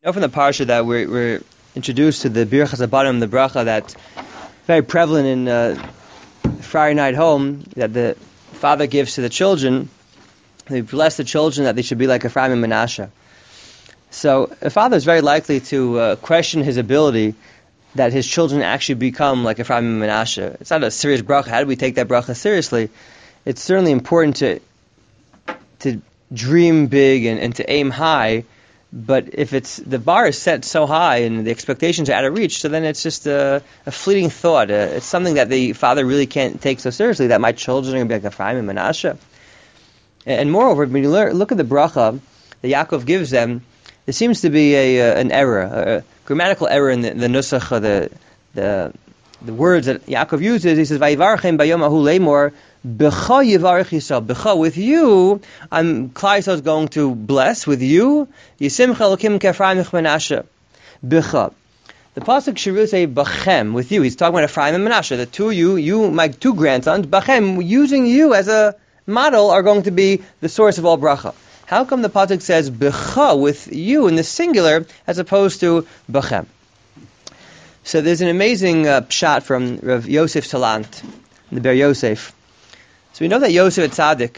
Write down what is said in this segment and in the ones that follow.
From the parsha that we're introduced to the Birchas Habanim, the bracha that's very prevalent in Friday night home, that the father gives to the children. They bless the children that they should be like Ephraim and Manasseh. So a father is very likely to question his ability that his children actually become like Ephraim and Manasseh. It's not a serious bracha. How do we take that bracha seriously? It's certainly important to dream big and to aim high. But if the bar is set so high and the expectations are out of reach, so then it's just a fleeting thought. It's something that the father really can't take so seriously, that my children are going to be like Ephraim and Manasseh. And moreover, when you look at the bracha that Yaakov gives them, there seems to be an error, a grammatical error in the nusach, the words that Yaakov uses. He says, "Vayivarchem bayom ahu lemor." B'cha yivarech Yisrael. B'cha, with you, Klal Yisrael is going to bless with you. Yisimcha Elokim k'Ephraim Manasseh. B'cha. The pasuk should really say b'chem, with you. He's talking about Ephraim and Manasseh. The two of you, my two grandsons, b'chem, using you as a model, are going to be the source of all bracha. How come the pasuk says b'cha, with you, in the singular, as opposed to b'chem? So there's an amazing pshat from Rav Yosef Salant, the Ber Yosef. So we know that Yosef Tzaddik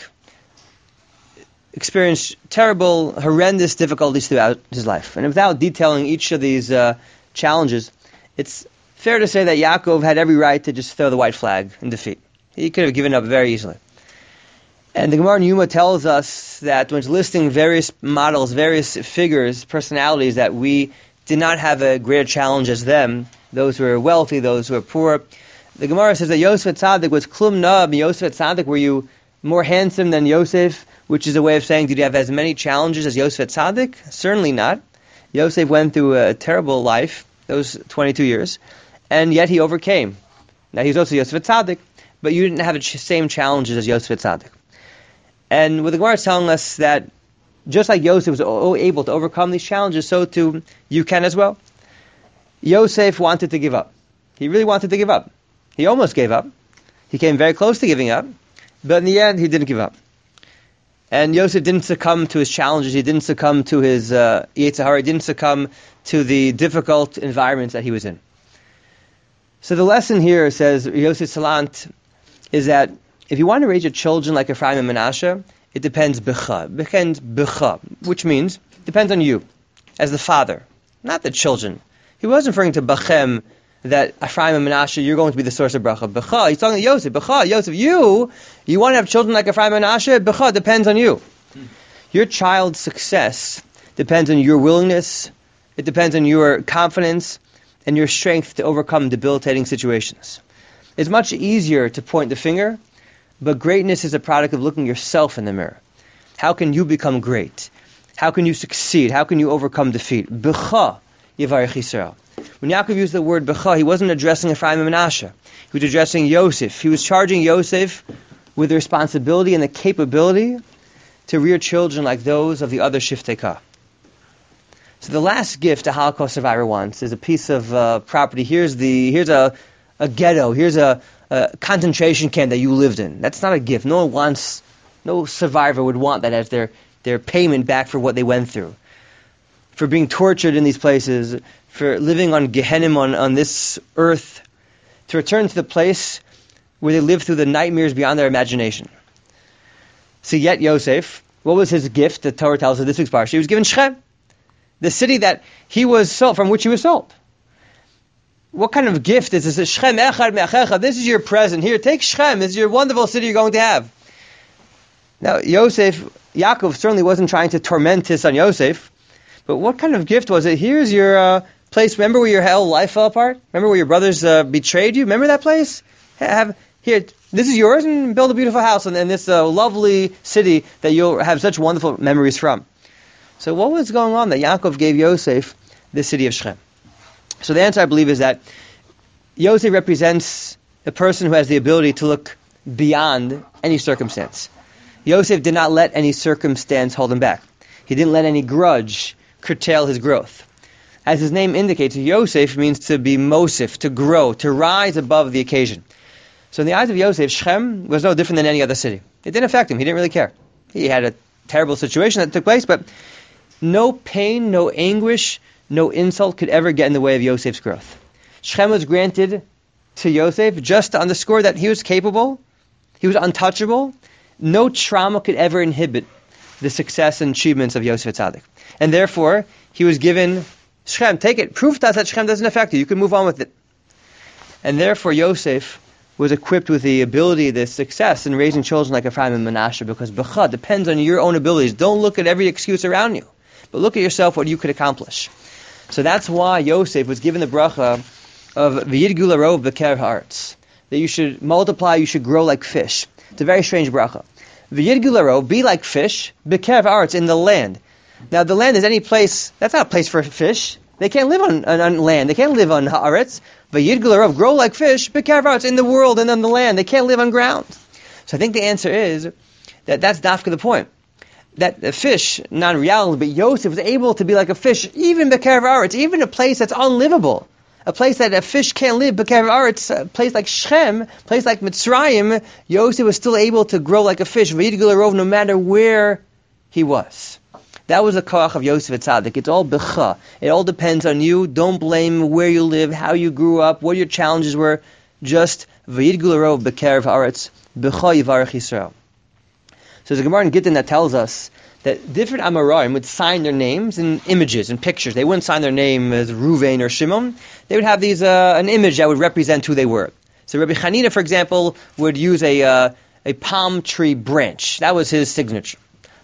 experienced terrible, horrendous difficulties throughout his life. And without detailing each of these challenges, it's fair to say that Yaakov had every right to just throw the white flag in defeat. He could have given up very easily. And the Gemara in Yuma tells us that when it's listing various models, various figures, personalities, that we did not have a greater challenge as them, those who are wealthy, those who are poor. The Gemara says that Yosef Tzaddik was klum nab. Yosef Tzaddik, were you more handsome than Yosef? Which is a way of saying, did you have as many challenges as Yosef Tzaddik? Certainly not. Yosef went through a terrible life, those 22 years, and yet he overcame. Now he was also Yosef Tzaddik, but you didn't have the same challenges as Yosef Tzaddik. And what the Gemara is telling us that just like Yosef was able to overcome these challenges, so too you can as well. Yosef wanted to give up. He really wanted to give up. He almost gave up. He came very close to giving up, but in the end, he didn't give up. And Yosef didn't succumb to his challenges. He didn't succumb to his Yetzer Hara. He didn't succumb to the difficult environments that he was in. So the lesson here, says Yosef Salant, is that if you want to raise your children like Ephraim and Manasseh, it depends b'cha, which means depends on you as the father, not the children. He wasn't referring to b'chem, that Ephraim and Manasseh, you're going to be the source of bracha. B'cha, he's talking to Yosef. B'cha, Yosef, you want to have children like Ephraim and Manasseh? B'cha, depends on you. Your child's success depends on your willingness, it depends on your confidence, and your strength to overcome debilitating situations. It's much easier to point the finger, but greatness is a product of looking yourself in the mirror. How can you become great? How can you succeed? How can you overcome defeat? B'cha, yivarech Yisrael. When Yaakov used the word b'cha, he wasn't addressing Ephraim and Manasseh. He was addressing Yosef. He was charging Yosef with the responsibility and the capability to rear children like those of the other Shiftei Ka. So the last gift a Holocaust survivor wants is a piece of property. Here's a ghetto. Here's a concentration camp that you lived in. That's not a gift. No survivor would want that as their payment back for what they went through, for being tortured in these places, for living on Gehennim on this earth, to return to the place where they lived through the nightmares beyond their imagination. So yet Yosef, what was his gift? The Torah tells us this week's parsha. He was given Shechem, the city that he was sold, from which he was sold. What kind of gift is this? Shechem echad me'achecha. This is your present. Here, take Shechem. This is your wonderful city you're going to have. Now, Yaakov certainly wasn't trying to torment his son Yosef, but what kind of gift was it? Here's your place. Remember where your whole life fell apart? Remember where your brothers betrayed you? Remember that place? Here, this is yours, and build a beautiful house in this lovely city that you'll have such wonderful memories from. So what was going on that Yaakov gave Yosef the city of Shechem? So the answer, I believe, is that Yosef represents a person who has the ability to look beyond any circumstance. Yosef did not let any circumstance hold him back. He didn't let any grudge curtail his growth. As his name indicates, Yosef means to be mosif, to grow, to rise above the occasion. So in the eyes of Yosef, Shechem was no different than any other city. It didn't affect him. He didn't really care. He had a terrible situation that took place, but No pain, no anguish, no insult could ever get in the way of Yosef's growth. Shechem was granted to Yosef just to underscore that he was capable, he was untouchable. No trauma could ever inhibit the success and achievements of Yosef Tzaddik. And therefore, he was given Shechem, take it. Proof to us that Shechem doesn't affect you. You can move on with it. And therefore, Yosef was equipped with the ability, the success in raising children like Ephraim and Manasseh, because B'cha depends on your own abilities. Don't look at every excuse around you, but look at yourself, what you could accomplish. So that's why Yosef was given the bracha of V'yidgu larov b'kerev haaretz, that you should multiply, you should grow like fish. It's a very strange bracha. V'yidgu larov, be like fish, b'kerev haaretz, in the land. Now the land is any place, that's not a place for fish. They can't live on land. They can't live on haaretz. V'yidgu larov, grow like fish, b'kerev haaretz, in the world and on the land. They can't live on ground. So I think the answer is that that's dafka the point. That the fish, non-reality, but Yosef was able to be like a fish, even b'kerev haaretz, even a place that's unlivable. A place that a fish can't live, b'kerev haaretz, a place like Shechem, a place like Mitzrayim, Yosef was still able to grow like a fish, v'yidgu larov, no matter where he was. That was the koach of Yosef Tzaddik. It's all b'cha. It all depends on you. Don't blame where you live, how you grew up, what your challenges were. Just v'yidgu larov b'kerev haaretz, b'cha yivarech Yisrael. So there's a Gemara in Gittin that tells us that different Amoraim would sign their names in images and pictures. They wouldn't sign their name as Ruvain or Shimon. They would have these an image that would represent who they were. So Rabbi Chanina, for example, would use a palm tree branch. That was his signature.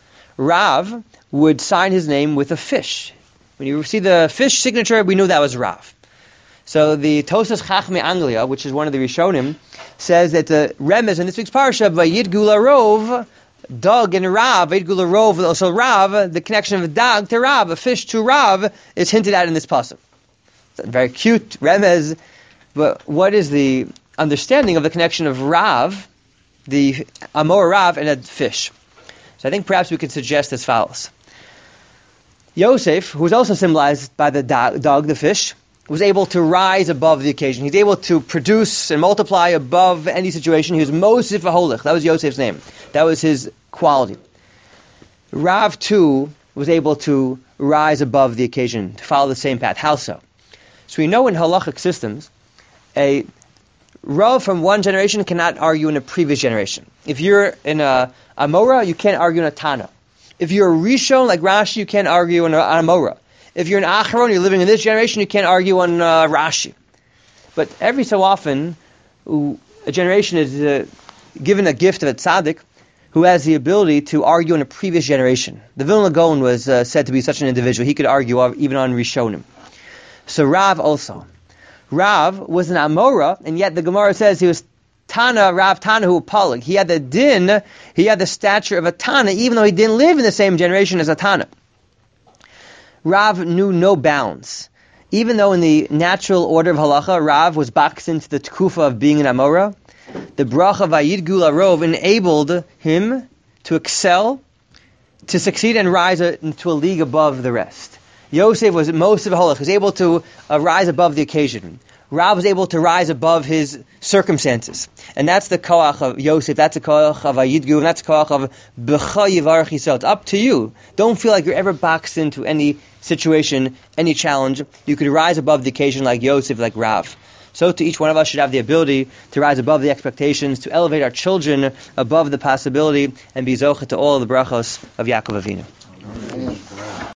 Rav would sign his name with a fish. When you see the fish signature, we knew that was Rav. So the Tosas Chachmei Anglia, which is one of the Rishonim, says that the remez in this week's parasha, Vayidgu larov, Dag and Rav, Vayidgu larov, also Rav, the connection of Dag to Rav, a fish to Rav, is hinted at in this pasuk. It's a very cute remez, but what is the understanding of the connection of Rav, the Amor Rav, and a fish? So I think perhaps we could suggest as follows. Yosef, who was also symbolized by the dog, the fish, was able to rise above the occasion. He's able to produce and multiply above any situation. He was Mosif Aholich. That was Yosef's name. That was his quality. Rav, too, was able to rise above the occasion, to follow the same path. How so? So we know in halachic systems, a Rav from one generation cannot argue in a previous generation. If you're in a Amora, you can't argue in a Tana. If you're a Rishon, like Rashi, you can't argue on Amora. If you're an Acharon, you're living in this generation, you can't argue on Rashi. But every so often, a generation is given a gift of a tzaddik who has the ability to argue in a previous generation. The Vilna Gaon was said to be such an individual. He could argue even on Rishonim. So Rav also. Rav was an Amora, and yet the Gemara says he was Tana, Rav Tana, who Palag. He had the din, he had the stature of a Tana, even though he didn't live in the same generation as a Tana. Rav knew no bounds. Even though in the natural order of halacha, Rav was boxed into the tkufa of being an Amora, the bracha Vayidgu larov enabled him to excel, to succeed and rise into a league above the rest. Yosef was most of halacha, he was able to rise above the occasion. Rav was able to rise above his circumstances. And that's the koach of Yosef, that's the koach of Vayidgu, and that's the koach of B'cha Yivarech Yisrael. It's up to you. Don't feel like you're ever boxed into any situation, any challenge. You could rise above the occasion like Yosef, like Rav. So to each one of us should have the ability to rise above the expectations, to elevate our children above the possibility, and be zocheh to all the brachos of Yaakov Avinu.